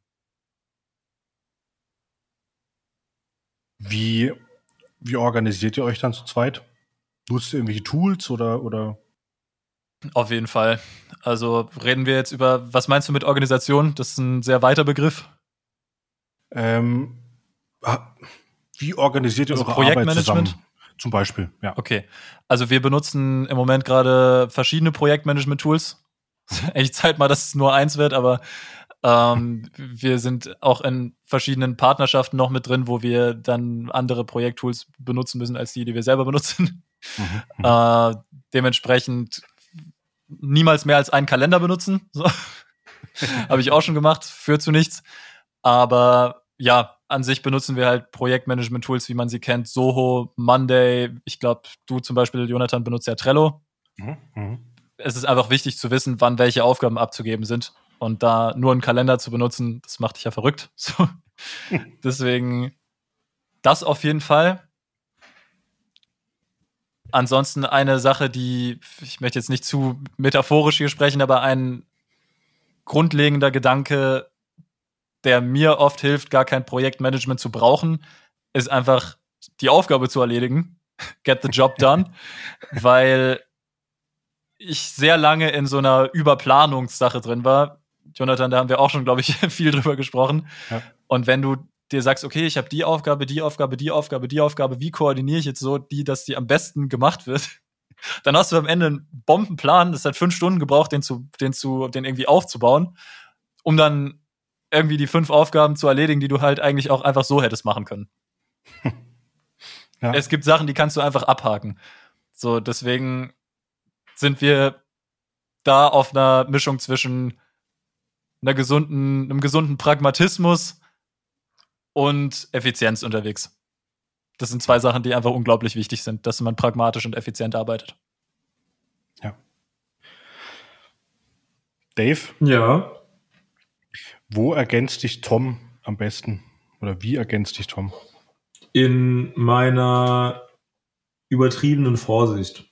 S2: Wie, wie organisiert ihr euch dann zu zweit? Nutzt ihr irgendwelche Tools oder, oder?
S1: Auf jeden Fall. Also reden wir jetzt über, was meinst du mit Organisation? Das ist ein sehr weiter Begriff.
S2: Ähm, wie organisiert ihr
S1: Also
S2: eure Arbeit
S1: Projektmanagement?
S2: zusammen? Zum Beispiel, ja.
S1: Okay. Also wir benutzen im Moment gerade verschiedene Projektmanagement-Tools. Echt Zeit mal, dass es nur eins wird, aber ähm, wir sind auch in verschiedenen Partnerschaften noch mit drin, wo wir dann andere Projekttools benutzen müssen, als die, die wir selber benutzen.
S2: Mhm, mhm.
S1: Äh, dementsprechend niemals mehr als einen Kalender benutzen. So. Habe ich auch schon gemacht, führt zu nichts. Aber ja, an sich benutzen wir halt Projektmanagement-Tools, wie man sie kennt. Soho, Monday. Ich glaube, du zum Beispiel, Jonathan, benutzt ja Trello.
S2: Mhm, mhm.
S1: Es ist einfach wichtig zu wissen, wann welche Aufgaben abzugeben sind. Und da nur einen Kalender zu benutzen, das macht dich ja verrückt. So. Deswegen das auf jeden Fall. Ansonsten eine Sache, die, ich möchte jetzt nicht zu metaphorisch hier sprechen, aber ein grundlegender Gedanke, der mir oft hilft, gar kein Projektmanagement zu brauchen, ist einfach die Aufgabe zu erledigen. Get the job done. Weil ich sehr lange in so einer Überplanungssache drin war. Jonathan, da haben wir auch schon, glaube ich, viel drüber gesprochen.
S2: Ja.
S1: Und wenn du dir sagst, okay, ich habe die Aufgabe, die Aufgabe, die Aufgabe, die Aufgabe, wie koordiniere ich jetzt so die, dass die am besten gemacht wird, dann hast du am Ende einen Bombenplan. Das hat fünf Stunden gebraucht, den zu, den zu, den irgendwie aufzubauen, um dann irgendwie die fünf Aufgaben zu erledigen, die du halt eigentlich auch einfach so hättest machen können. Ja. Es gibt Sachen, die kannst du einfach abhaken. So, deswegen sind wir da auf einer Mischung zwischen einer gesunden, einem gesunden Pragmatismus und Effizienz unterwegs. Das sind zwei Sachen, die einfach unglaublich wichtig sind, dass man pragmatisch und effizient arbeitet.
S2: Ja. Dave?
S3: Ja.
S2: Wo ergänzt dich Tom am besten? Oder wie ergänzt dich Tom?
S3: In meiner übertriebenen Vorsicht.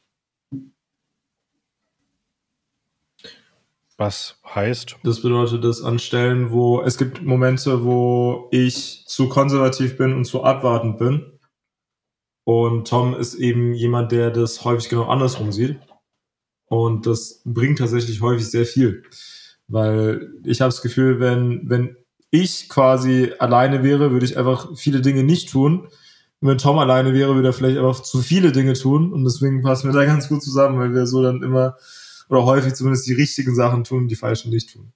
S2: Was heißt?
S3: Das bedeutet, dass an Stellen, wo es gibt Momente, wo ich zu konservativ bin und zu abwartend bin. Und Tom ist eben jemand, der das häufig genau andersrum sieht. Und das bringt tatsächlich häufig sehr viel. Weil ich habe das Gefühl, wenn, wenn ich quasi alleine wäre, würde ich einfach viele Dinge nicht tun. Und wenn Tom alleine wäre, würde er vielleicht einfach zu viele Dinge tun. Und deswegen passen wir da ganz gut zusammen, weil wir so dann immer oder häufig zumindest die richtigen Sachen tun, die falschen nicht tun.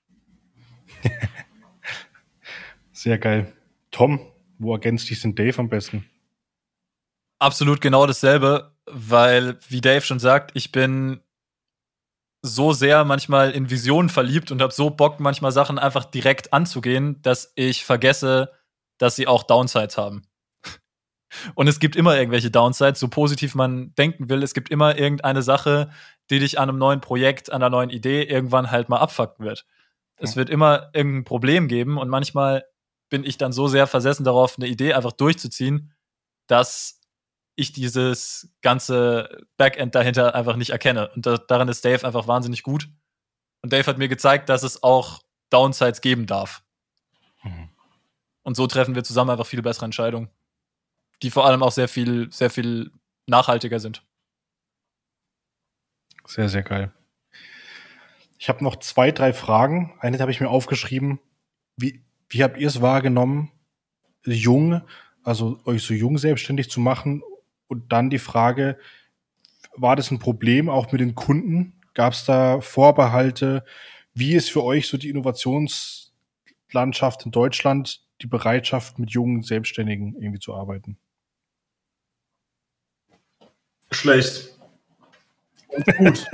S2: Sehr geil. Tom, wo ergänzt dich denn Dave am besten?
S1: Absolut genau dasselbe, weil, wie Dave schon sagt, ich bin so sehr manchmal in Visionen verliebt und habe so Bock, manchmal Sachen einfach direkt anzugehen, dass ich vergesse, dass sie auch Downsides haben. Und es gibt immer irgendwelche Downsides, so positiv man denken will. Es gibt immer irgendeine Sache, die dich an einem neuen Projekt, an einer neuen Idee irgendwann halt mal abfucken wird. Es ja. wird immer irgendein Problem geben und manchmal bin ich dann so sehr versessen darauf, eine Idee einfach durchzuziehen, dass ich dieses ganze Backend dahinter einfach nicht erkenne. Und da, daran ist Dave einfach wahnsinnig gut. Und Dave hat mir gezeigt, dass es auch Downsides geben darf. Mhm. Und so treffen wir zusammen einfach viel bessere Entscheidungen, die vor allem auch sehr viel, sehr viel nachhaltiger sind.
S2: Sehr, sehr geil. Ich habe noch zwei, drei Fragen. Eine habe ich mir aufgeschrieben. Wie, Wie habt ihr es wahrgenommen, jung, also euch so jung selbstständig zu machen? Und dann die Frage, war das ein Problem auch mit den Kunden? Gab es da Vorbehalte? Wie ist für euch so die Innovationslandschaft in Deutschland, die Bereitschaft, mit jungen Selbstständigen irgendwie zu arbeiten?
S3: Schlecht. Und gut.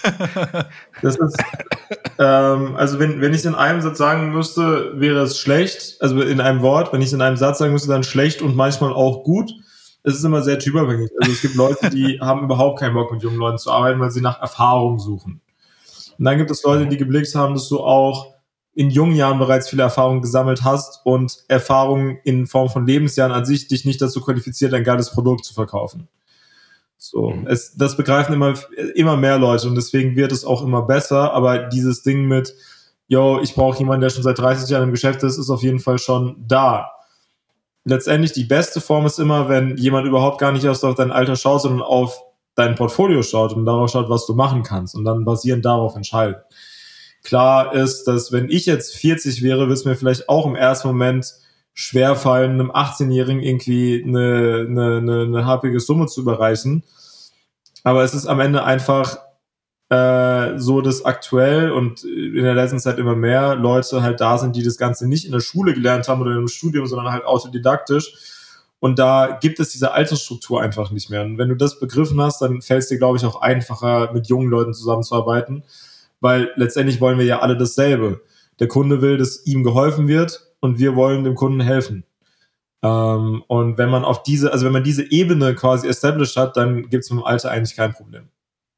S3: Das ist, ähm, also wenn, wenn ich es in einem Satz sagen müsste, wäre es schlecht. Also in einem Wort, wenn ich es in einem Satz sagen müsste, dann schlecht und manchmal auch gut. Es ist immer sehr typabhängig. Also es gibt Leute, die haben überhaupt keinen Bock, mit jungen Leuten zu arbeiten, weil sie nach Erfahrung suchen. Und dann gibt es Leute, die geblickt haben, dass du auch in jungen Jahren bereits viele Erfahrungen gesammelt hast und Erfahrungen in Form von Lebensjahren an sich dich nicht dazu qualifiziert, ein geiles Produkt zu verkaufen. So, es, das begreifen immer, immer mehr Leute und deswegen wird es auch immer besser, aber dieses Ding mit, yo, ich brauche jemanden, der schon seit dreißig Jahren im Geschäft ist, ist auf jeden Fall schon da. Letztendlich die beste Form ist immer, wenn jemand überhaupt gar nicht erst auf dein Alter schaut, sondern auf dein Portfolio schaut und darauf schaut, was du machen kannst und dann basierend darauf entscheidet. Klar ist, dass wenn ich jetzt vierzig wäre, würde es mir vielleicht auch im ersten Moment schwerfallen, einem achtzehnjährigen irgendwie eine, eine, eine, eine happige Summe zu überreichen. Aber es ist am Ende einfach äh, so, dass aktuell und in der letzten Zeit immer mehr Leute halt da sind, die das Ganze nicht in der Schule gelernt haben oder in einem Studium, sondern halt autodidaktisch. Und da gibt es diese Altersstruktur einfach nicht mehr. Und wenn du das begriffen hast, dann fällt es dir, glaube ich, auch einfacher, mit jungen Leuten zusammenzuarbeiten, weil letztendlich wollen wir ja alle dasselbe. Der Kunde will, dass ihm geholfen wird und wir wollen dem Kunden helfen. Ähm, und wenn man auf diese, also wenn man diese Ebene quasi established hat, dann gibt es mit dem Alter eigentlich kein Problem.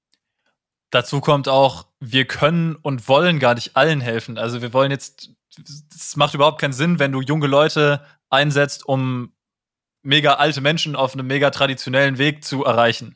S1: Dazu kommt auch, wir können und wollen gar nicht allen helfen. Also wir wollen jetzt, es macht überhaupt keinen Sinn, wenn du junge Leute einsetzt, um mega alte Menschen auf einem mega traditionellen Weg zu erreichen.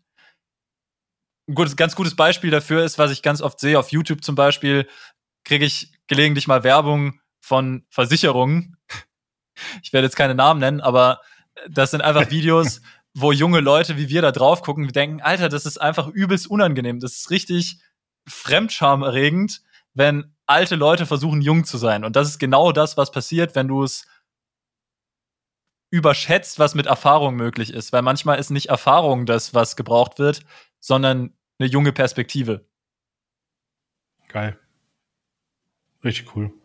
S1: Ein gutes, ganz gutes Beispiel dafür ist, was ich ganz oft sehe auf YouTube zum Beispiel, kriege ich gelegentlich mal Werbung von Versicherungen. Ich werde jetzt keine Namen nennen, aber das sind einfach Videos, wo junge Leute wie wir da drauf gucken und denken, Alter, das ist einfach übelst unangenehm. Das ist richtig fremdschamerregend, wenn alte Leute versuchen, jung zu sein. Und das ist genau das, was passiert, wenn du es überschätzt, was mit Erfahrung möglich ist. Weil manchmal ist nicht Erfahrung das, was gebraucht wird, sondern eine junge Perspektive.
S2: Geil. Richtig cool.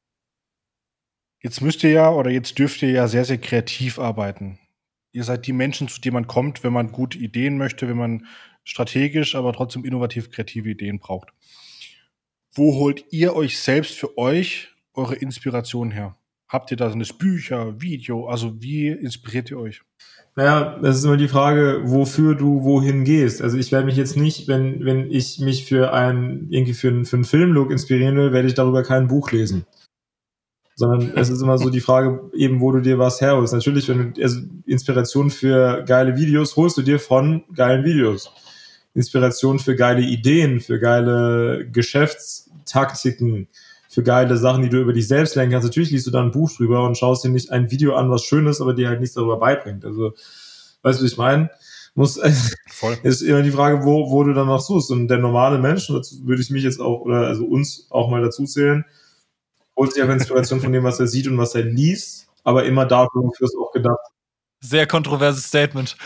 S2: Jetzt müsst ihr ja oder jetzt dürft ihr ja sehr, sehr kreativ arbeiten. Ihr seid die Menschen, zu denen man kommt, wenn man gute Ideen möchte, wenn man strategisch, aber trotzdem innovativ kreative Ideen braucht. Wo holt ihr euch selbst für euch eure Inspiration her? Habt ihr da so ein Bücher, Video? Also wie inspiriert ihr euch?
S3: Naja, das ist immer die Frage, wofür du wohin gehst. Also ich werde mich jetzt nicht, wenn, wenn ich mich für ein, irgendwie für einen, für einen Filmlook inspirieren will, werde ich darüber kein Buch lesen. Sondern es ist immer so die Frage, eben, wo du dir was herholst. Natürlich, wenn du, also Inspiration für geile Videos holst du dir von geilen Videos. Inspiration für geile Ideen, für geile Geschäftstaktiken, für geile Sachen, die du über dich selbst lernen kannst. Natürlich liest du da ein Buch drüber und schaust dir nicht ein Video an, was schön ist, aber dir halt nichts darüber beibringt. Also, weißt du, was ich meine? Muss, Voll. Ist immer die Frage, wo, wo du danach suchst. Und der normale Mensch, und dazu würde ich mich jetzt auch, oder also uns auch mal dazu zählen, holt sich auch Inspiration von dem, was er sieht und was er liest, aber immer dafür, wofür es auch gedacht.
S1: Sehr kontroverses Statement.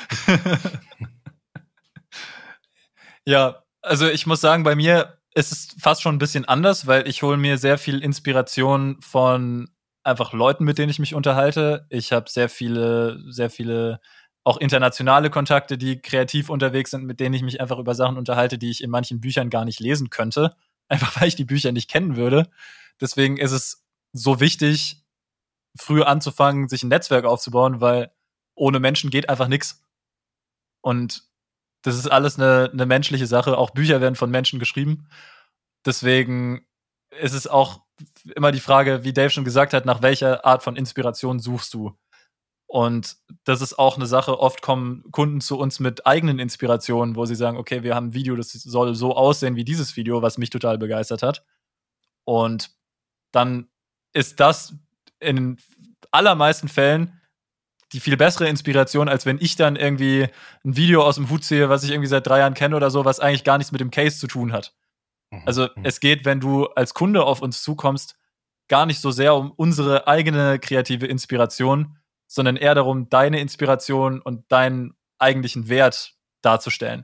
S1: Ja, also ich muss sagen, bei mir ist es fast schon ein bisschen anders, weil ich hole mir sehr viel Inspiration von einfach Leuten, mit denen ich mich unterhalte. Ich habe sehr viele, sehr viele auch internationale Kontakte, die kreativ unterwegs sind, mit denen ich mich einfach über Sachen unterhalte, die ich in manchen Büchern gar nicht lesen könnte. Einfach weil ich die Bücher nicht kennen würde. Deswegen ist es so wichtig, früh anzufangen, sich ein Netzwerk aufzubauen, weil ohne Menschen geht einfach nichts. Und das ist alles eine, eine menschliche Sache. Auch Bücher werden von Menschen geschrieben. Deswegen ist es auch immer die Frage, wie Dave schon gesagt hat, nach welcher Art von Inspiration suchst du? Und das ist auch eine Sache. Oft kommen Kunden zu uns mit eigenen Inspirationen, wo sie sagen, okay, wir haben ein Video, das soll so aussehen wie dieses Video, was mich total begeistert hat. Und dann ist das in den allermeisten Fällen die viel bessere Inspiration, als wenn ich dann irgendwie ein Video aus dem Hut ziehe, was ich irgendwie seit drei Jahren kenne oder so, was eigentlich gar nichts mit dem Case zu tun hat. Also es geht, wenn du als Kunde auf uns zukommst, gar nicht so sehr um unsere eigene kreative Inspiration, sondern eher darum, deine Inspiration und deinen eigentlichen Wert darzustellen.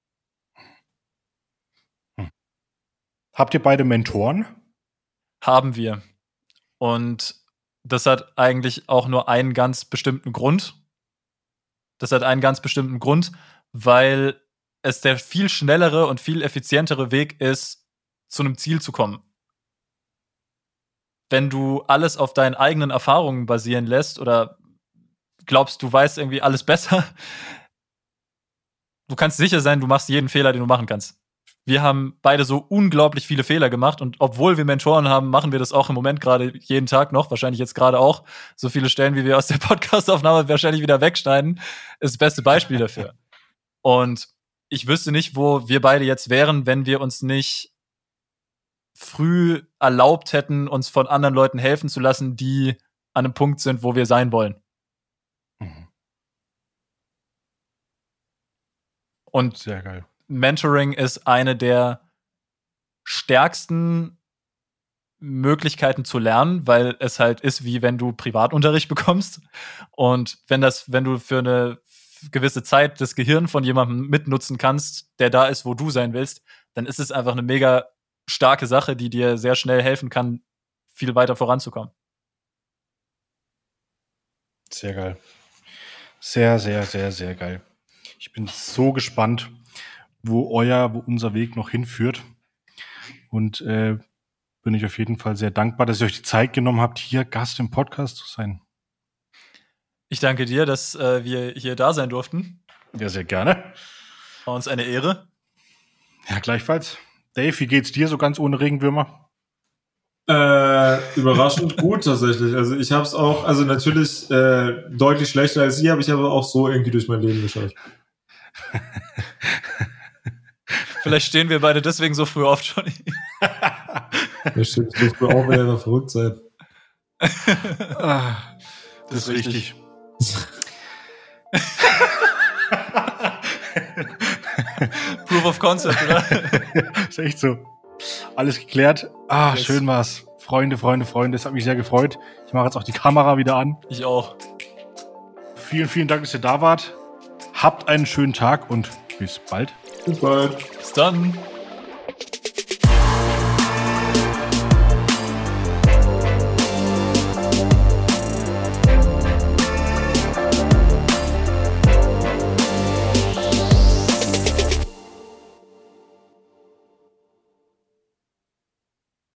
S2: Hm. Habt ihr beide Mentoren?
S1: Haben wir. Und das hat eigentlich auch nur einen ganz bestimmten Grund. Das hat einen ganz bestimmten Grund, weil es der viel schnellere und viel effizientere Weg ist, zu einem Ziel zu kommen. Wenn du alles auf deinen eigenen Erfahrungen basieren lässt oder glaubst, du weißt irgendwie alles besser, du kannst sicher sein, du machst jeden Fehler, den du machen kannst. Wir haben beide so unglaublich viele Fehler gemacht und obwohl wir Mentoren haben, machen wir das auch im Moment gerade jeden Tag noch, wahrscheinlich jetzt gerade auch. So viele Stellen, wie wir aus der Podcast-Aufnahme wahrscheinlich wieder wegschneiden, ist das beste Beispiel dafür. Und ich wüsste nicht, wo wir beide jetzt wären, wenn wir uns nicht früh erlaubt hätten, uns von anderen Leuten helfen zu lassen, die an einem Punkt sind, wo wir sein wollen.
S2: Mhm.
S1: Und
S2: sehr geil.
S1: Mentoring ist eine der stärksten Möglichkeiten zu lernen, weil es halt ist, wie wenn du Privatunterricht bekommst. Und wenn das, wenn du für eine gewisse Zeit das Gehirn von jemandem mitnutzen kannst, der da ist, wo du sein willst, dann ist es einfach eine mega starke Sache, die dir sehr schnell helfen kann, viel weiter voranzukommen.
S2: Sehr geil. Sehr, sehr, sehr, sehr geil. Ich bin so gespannt, wo euer, wo unser Weg noch hinführt. Und äh, bin ich auf jeden Fall sehr dankbar, dass ihr euch die Zeit genommen habt, hier Gast im Podcast zu sein.
S1: Ich danke dir, dass äh, wir hier da sein durften.
S2: Ja, sehr gerne.
S1: War uns eine Ehre.
S2: Ja, gleichfalls. Dave, wie geht's dir so ganz ohne Regenwürmer?
S3: Äh, überraschend gut tatsächlich. Also ich habe es auch, also natürlich äh, deutlich schlechter als ihr, aber ich habe auch so irgendwie durch mein Leben geschafft.
S1: Vielleicht stehen wir beide deswegen so früh auf, Johnny.
S3: Ja, stimmt. Ich durfte auch wieder verrückt sein.
S2: Ah, das, das ist richtig. richtig.
S1: Proof of Concept, oder?
S2: Ist echt so. Alles geklärt. Ah,
S1: yes.
S2: Schön war's. Freunde, Freunde, Freunde, es hat mich sehr gefreut. Ich mache jetzt auch die Kamera wieder an.
S1: Ich auch.
S2: Vielen, vielen Dank, dass ihr da wart. Habt einen schönen Tag und bis bald.
S3: Bis bald.
S1: Bis dann.